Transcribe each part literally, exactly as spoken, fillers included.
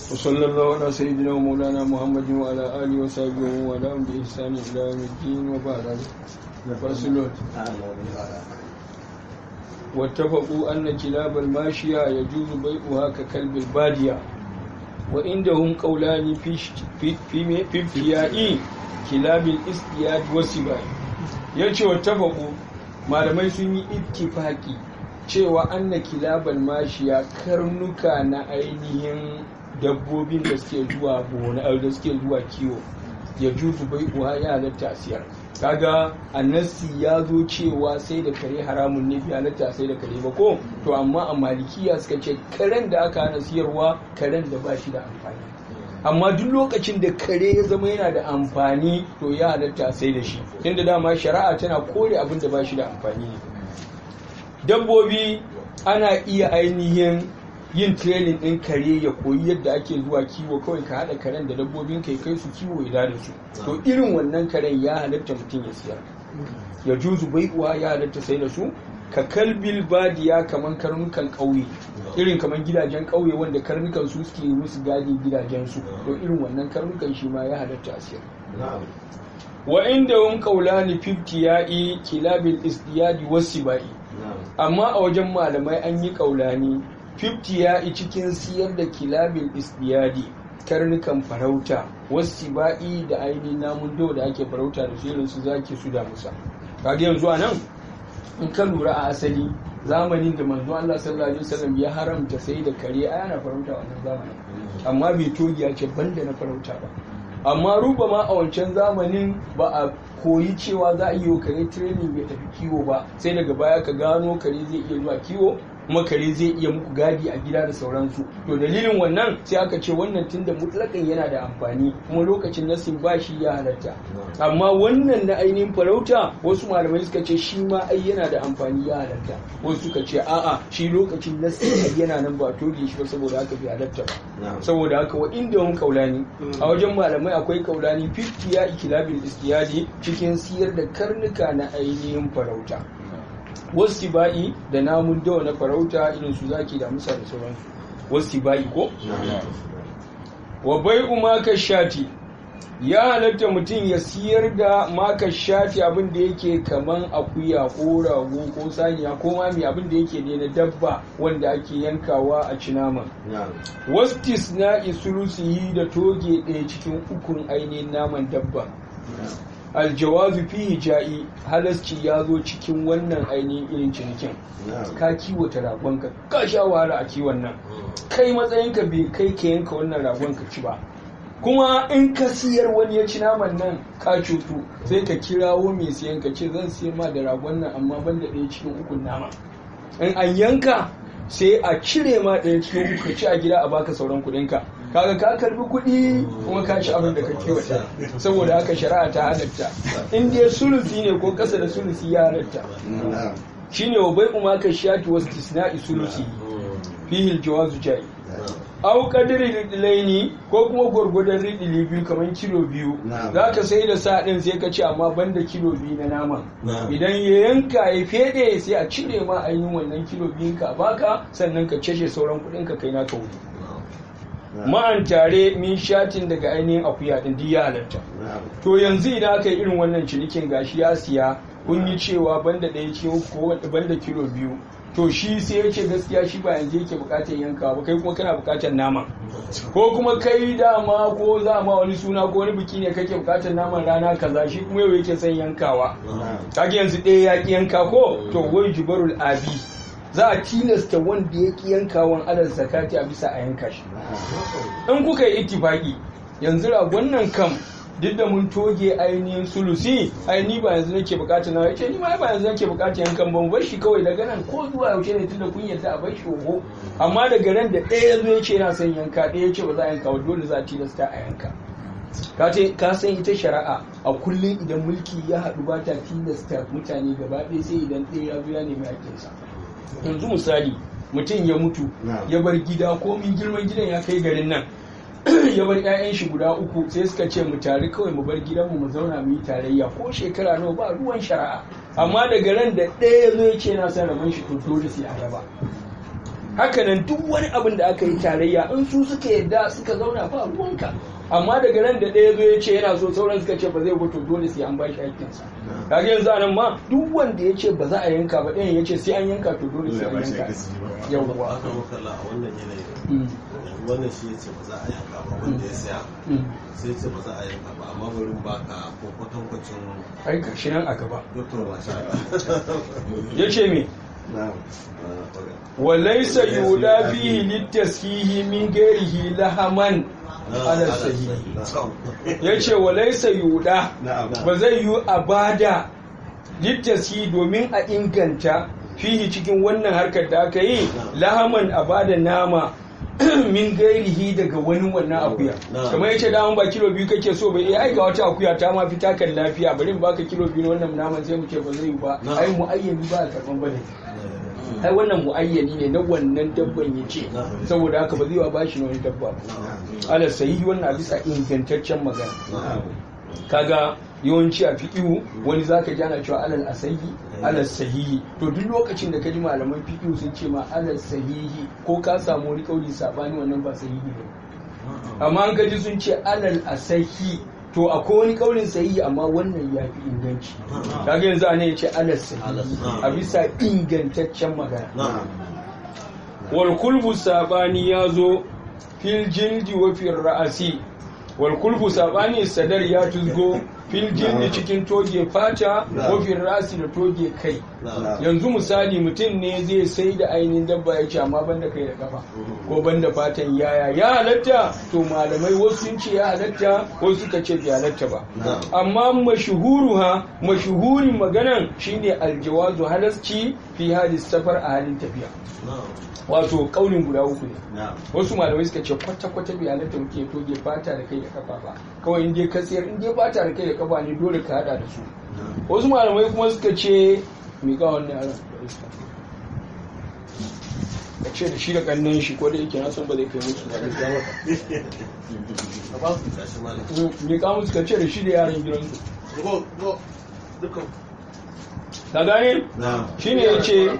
وصلى الله على سيدنا ومولانا محمد وعلى آله وصحبه وسلم بإحسان إلى يوم الدين وبعد. فصل. واتفقوا أن كلاب الماشية يجوز بيعها ككلب البادية، وعندهم قولان في في في في ابتياء كلاب الاصطياد والسباع. yace wattafaqu malamai sun yi ittifaki cewa anna kilabal mashiya karnuka na ainihin dabbobin da suke zuwa gona da suke zuwa kiwo ya juzu bai uwa ya halatta siyar. Kaga annasi ya zo cewa sai da kare haramun ne bi halatta sai da kare ba ko to amma a malikiya suka ce karen da aka hana siyarwa karen da ba shi da amfani, amma duk lokacin da kare ya zama yana da amfani to ya halatta sai da shi, inda dama shari'a tana kore abin da ba shi da amfani ne. Dabbobi ana iya ainihin yin training din kare ya koyi yadda ake zuwa kiwo, kawai ka haɗa karen da dabbobin kai kai su kiwo ya da su, to irin wannan karen ya halatta mutum ya siyar. Ya juzu bai'uwa ya halatta sai da su ka kalbil badiya, kaman karnukan ƙauye, irin kaman gidajen ƙauye wanda karnukan su suke musu gadi gidajen su, to irin wannan karnukan shi ma ya halatta a siyar. Wa inda hum qawlani fifty ya'i kilabil isdiyadi wasibai, amma a wajen malamai an yi ƙaulani fifty ya'i cikin siyar da kilabil isdiyadi karnukan farauta wasibai da ainihin namun dawa da ake farauta da su, su zaki su da musa. Kaga yanzu a nan in ka lura a asali zamanin da manzo Allah sallallahu alaihi wasallam ya haramta sai da kare ai ana farauta wannan zamanin, amma bai togi ya ce banda na farauta ba. Amma ruba ma a wancan zamanin ba a koyi cewa za a yi kare training ya tafi kiwo ba, sai daga baya ka gano kare zai iya zuwa kiwo kuma kare zai iya muku gadi a gida da sauransu. To dalilin wannan sai aka ce wannan tunda mutlakan yana da amfani kuma lokacin nasin ba shi ya halatta, amma wannan na ainihin farauta wasu malamai suka ce shi ma ai yana da amfani ya halatta, wasu suka ce a'a shi lokacin nasin ai yana nan ba toge shi ba saboda haka bai halatta ba. Saboda haka wa inda mun kaulani a wajen malamai akwai kaulani fifty ya ikilabil istiyadi cikin siyar da karnuka na ainihin farauta wasu ba'i da namun dawa na farauta irin su zaki da musa da sauransu. Wasu ba'i ko? Wa bai'u maka shati, ya halatta mutum ya siyar da maka shati abin da yake kaman akuya ko rago ko saniya ko mami abin da yake ne na dabba wanda ake yankawa a ci naman. Wastis na isulusiyi da toge ɗaya cikin ukun ainihin naman dabba. Aljawazu fihi ja'i, halasci ya zo cikin wannan ainihin irin cinikin. Ka kiwata ragonka ka sha wahala a kiwon nan, kai matsayinka bai kai ka yanka wannan ragon ka ci ba, kuma in ka siyar wani ya ci naman nan ka cutu, sai ka kirawo mai siyan ka ce zan siyar ma da ragon nan amma ban da ɗaya cikin ukun nama. In an yanka sai a cire ma ɗaya cikin uku ka ci a gida a baka sauran kuɗinka. Kaga ka karbi kuɗi kuma ka ci abin da ka kiwata, saboda haka shari'a ta halatta in dai sulusi ne ko kasa da sulusi ya halatta. Shine wa bai'u ma ka shati wasu tisna'i sulusi fihi aljawazu ja'i au qadri ridlaini, ko kuma gurgudan ridili biyu kamar kilo biyu zaka sai da sa din sai ka ci amma banda kilo biyu na nama. Idan ya yanka ya fede sai a cire ma ainihin wannan kilo biyun ka baka, sannan ka cece sauran kuɗin ka kai naka wuri. Ma'an tare min shatin daga ainihin akuya din duk ya halatta. To yanzu idan aka yi irin wannan cinikin gashi ya siya kun yi cewa banda ɗaya cikin ko banda kilo biyu, to shi sai ya ce gaskiya shi ba yanzu yake bukatar yanka ba, kai kuma kana bukatar nama, ko kuma kai dama ko za ma wani suna ko wani biki ne kake bukatar naman rana kaza, shi kuma yau yake son yankawa. Kage yanzu ɗaya ya ki yanka ko to wai jubarul abi, za a tilasta wanda ya ki yankawan alal zakati a bisa a yanka shi. In kuka yi ittifaki yanzu ragon nan kam duk da mun toge ainihin sulusi, ai ni ba yanzu nake bukatar na yace ni ma ba yanzu nake bukatar yankan ban bar shi kawai daga nan ko zuwa yaushe ne tunda kun yarda a bar shi ogo, amma daga nan da ɗaya yazo yace yana son yanka, ɗaya yace ba za a yanka ba, dole za a tilasta a yanka. Ka ce ka san ita shari'a a kullum idan mulki ya haɗu ba ta tilasta mutane gaba ɗaya, sai idan ɗaya ya zo ya nemi haƙƙinsa. Yanzu misali mutum ya mutu ya bar gida, ko min girman gidan ya kai garin nan, ya bar 'ya'yan shi guda uku, sai suka ce mu tare kawai mu bar gidanmu mu zauna mu yi tarayya ko shekara nawa ba ruwan shari'a, amma daga ran da ɗaya ya zo ya ce na san rabon shi to dole sai a raba. haka nan duk wani abin da aka yi tarayya in su suka yadda suka zauna ba ruwanka, amma daga nan da ɗaya zo ya ce yana so sauran suka ce ba zai fito dole sai an bashi haƙƙinsa. Kaga yanzu anan ma duk wanda ya ce ba za a yanka ba ɗayan ya ce sai an yanka to dole sai an yanka. Yawwa. Aka makalla a wannan yanayin wannan shi ya ce ba za a yanka ba wanda ya saya sai ce ba za a yanka ba amma bari baka ko kwatankwacin ai gashi nan a gaba. doktor masha Ya ce me? Walaisa yuda fihi litashihi min ghairihi lahaman ala sahihi. Yace walaisa yuda ba zai yi abada litashihi domin a inganta fihi cikin wannan harkar da aka yi lahaman abada nama min gairihi daga wani wannan akuya kamar yace daman ba kilo biyu kake so ba eh ai ga wata akuya ta ma fita kan lafiya bari in baka kilo biyu na wannan naman sai mu ce ba zai ba ai muayyani ba karban bane ai wannan muayyani ne na wannan dabban yace saboda haka ba zai ba bashi na wani dabba ba ala sahihi wannan a bisa ingantaccen magana. Kaga yawanci a fiqhu wani zaka ji ana cewa alal asahi alal sahihi to duk lokacin da ka ji malaman fiqhu sun ce ma alal sahihi ko ka samu wani kauli sabani wannan ba sahihi ne, amma an gaji sun ce alal asahi to akwai wani kaulin sahihi amma wannan ya fi inganci. Kaga yanzu ana yace alal sahihi a bisa ingantaccen magana. Wal kulbu sabani yazo fil jildi wa fil ra'asi. Wal kulbu sabani sadar ya tuzgo fil jildi cikin toge fata ko fil rasi da toge kai. Yanzu misali mutum ne zai sai da ainihin dabba ya ce amma banda kai da kafa ko banda fatan yaya ya halatta to malamai wasu sun ce ya halatta wasu suka ce bai halatta ba, amma mashuhuruha mashuhurin maganan shine aljawazu halasci fi hadis safar a halin tafiya. Wato kaunin guda uku ne, wasu malamai suka ce kwata-kwata bai halatta muke toge fata da kai da kafa ba, kawai in dai ka tsayar in dai fata da kai da kafa ne dole ka hada da su. Wasu malamai kuma suka ce mi ga wannan yaran ka ce da shi da kannan shi ko da yake na san ba zai kai musu ba da mi ka musu ka ce da shi da yaran gidansu ka gane shi ne ya ce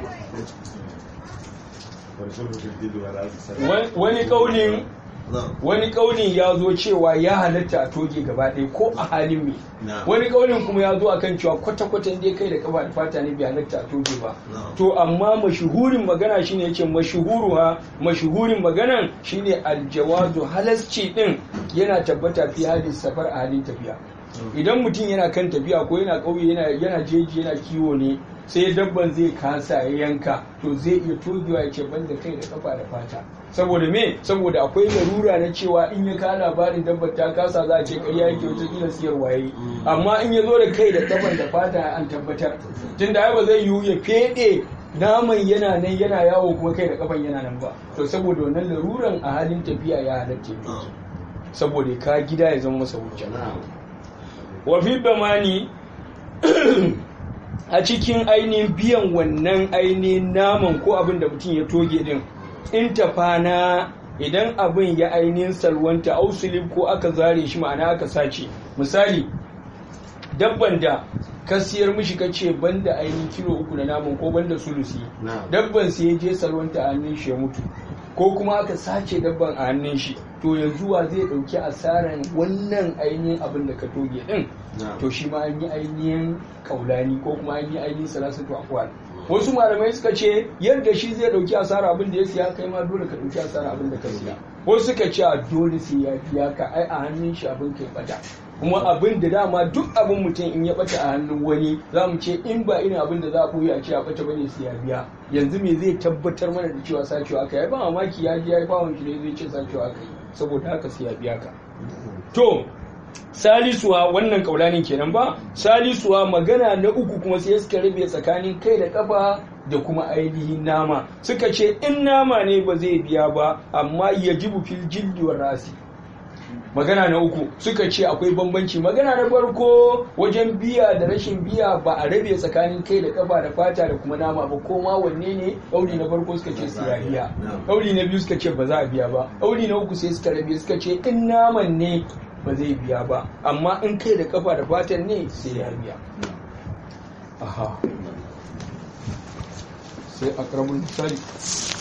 wani kaunin wani kaunin ya zo cewa ya halatta a toge gaba ɗaya ko a halin me, wani kaunin kuma ya zo akan cewa kwata-kwata dai kai da kafa da fata ne bai halatta a toge ba. To amma mashuhurin magana shine yace mashuhuru ha mashuhurin maganan shine aljawazu halasci din yana tabbata fi hadin safar a halin tafiya. Idan mutum yana kan tafiya ko yana kauye yana yana jeji yana kiwo ne sai dabban zai kasa ya yanka to zai iya togewa ya ce banda kai da kafa da fata. Saboda me? Saboda akwai larura na cewa in ya ka labarin dabbar ta kasa za a ce ƙarya yake wata kila siyarwa yayi, amma in ya zo da kai da kafan da fata an tabbatar tunda ai ba zai yiwu ya fede naman yana nan yana yawo kuma kai da kafan yana nan ba, to saboda wannan laruran a halin tafiya ya halatta saboda ka gida ya zama masa hujja. Wa fi bamani a cikin ainihin biyan wannan ainihin naman ko abin da mutum ya toge din in tafana idan abin ya ainihin salwanta ausulib ko aka zare shi ma'ana aka sace, misali dabban da ka siyar mishi ka ce banda ainihin kilo uku na naman ko banda sulusi dabban sai ya je salwanta a hannun shi ya mutu ko kuma aka sace dabban a hannun shi to yanzu wa zai dauki asaran wannan ainihin abin da ka toge din to shi ma an yi ainihin kaulani ko kuma an yi ainihin salasatu aqwal. Wasu malamai suka ce yadda shi zai dauki asara abin da ya siya kai ma dole ka dauki asara abin da ka siya. Wasu suka ce a dole sai ya biya ka ai a hannun shi abin kai bata, kuma abin da dama duk abin mutum in ya bata a hannun wani za mu ce in ba irin abin da za a koyi a ce a bata bane sai ya biya. Yanzu me zai tabbatar mana da cewa sacewa aka yi? Ba mamaki ya ji ya yi bawon shi ne zai ce sacewa aka yi saboda haka sai ya biya ka. To salisuwa wannan kaulanin kenan ba, salisuwa magana na uku kuma sai suka rabe tsakanin kai da kafa da kuma ainihin nama, suka ce in nama ne ba zai biya ba amma yajibu fil jildi war rasi. Magana na uku suka ce akwai bambanci. Magana na farko wajen biya da rashin biya ba a rabe tsakanin kai da kafa da fata da kuma nama ba, ko ma wanne ne. Kauli na farko suka ce sai ya biya, kauli na biyu suka ce ba za a biya ba, kauli na uku sai suka rabe suka ce in naman ne ba zai biya ba amma in kai da kafa da fatan ne sai ya biya. Aha, sai akrabul misali